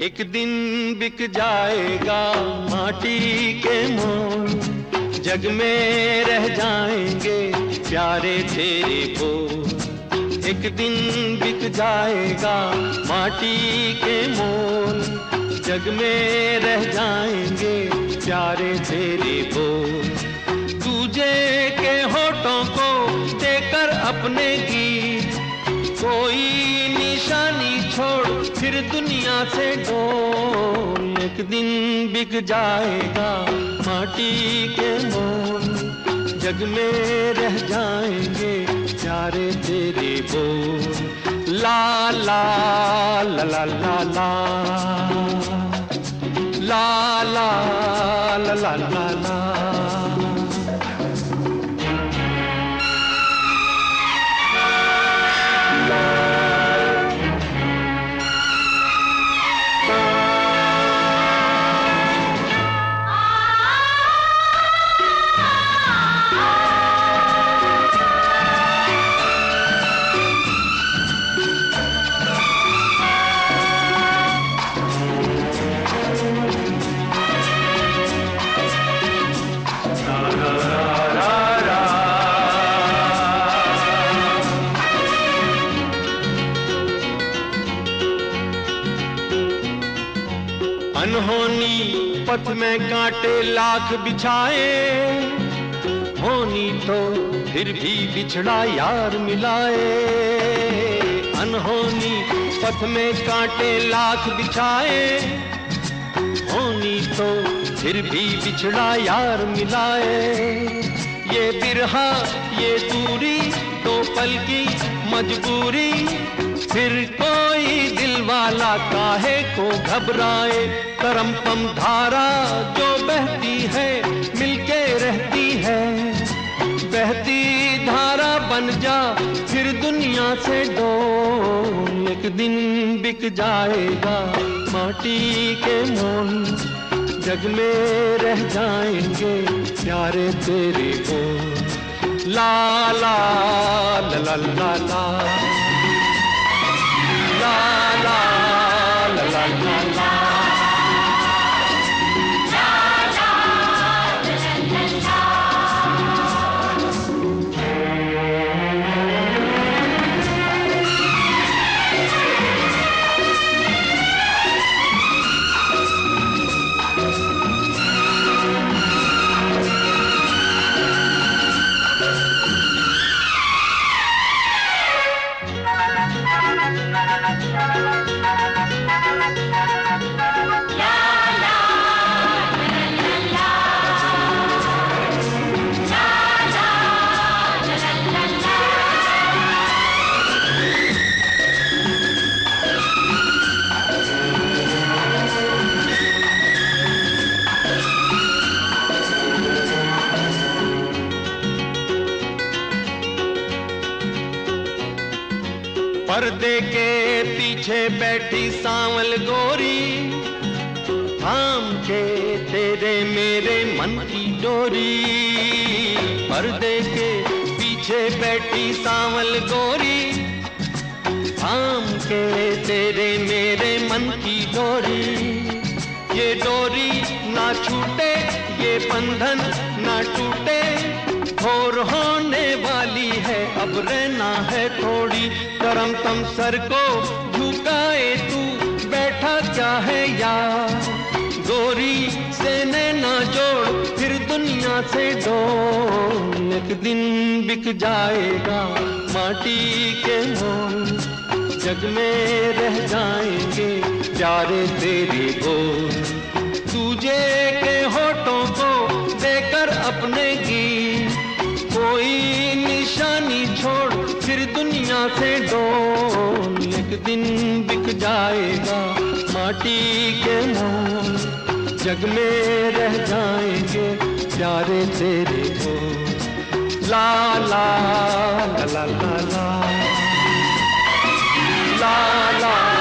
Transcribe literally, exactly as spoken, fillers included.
एक दिन बिक जाएगा माटी के मोल, जग में रह जाएंगे प्यारे तेरे बोल। एक दिन बिक जाएगा माटी के मोल, जग में रह जाएंगे प्यारे तेरे बोल। तुझे के होठों को देकर अपने गीत, कोई निशानी छोड़ फिर दुनिया से डोल। एक दिन बिक जाएगा माटी के मोल, जग में रह जाएंगे प्यारे तेरे बोल। ला ला ला ला ला ला ला ला ला ला ला। अनहोनी पथ में कांटे लाख बिछाए, होनी तो फिर भी बिछड़ा यार मिलाए। अनहोनी पथ में कांटे लाख बिछाए, होनी तो फिर भी बिछड़ा यार मिलाए। ये बिरहा ये दूरी दो पल की मजबूरी, फिर कोई दिल वाला काहे को घबराए। करम पम धारा जो बहती है मिलके रहती है, बहती धारा बन जा फिर दुनिया से डोल। एक दिन बिक जाएगा माटी के मोल, जग में रह जाएंगे प्यारे तेरे बोल। ला ला ला ला ला ला ला ला ला ला ला ला। पर्दे के पीछे बैठी सांवल गोरी, थाम के तेरे मेरे मन की डोरी। पर्दे के पीछे बैठी सांवल गोरी, थाम के तेरे मेरे मन की डोरी। ये डोरी ना छूटे ये बंधन ना टूटे, भोर होने वाली है अब रहना है थोड़ी। करम तम सर को झुकाए तू बैठा क्या है यार, गोरी से नैना जोड़ फिर दुनिया से डोल। एक दिन बिक जाएगा माटी के मोल, जग में रह जाएंगे प्यारे तेरे बोल। तुझे के होठों को देकर अपने गीत, कोई निशानी छोड़ फिर दुनिया से डोल। एक दिन बिक जाएगा माटी के मोल, जग में रह जाएंगे प्यारे तेरे बोल। ला ला ला ला ला ला ला ला।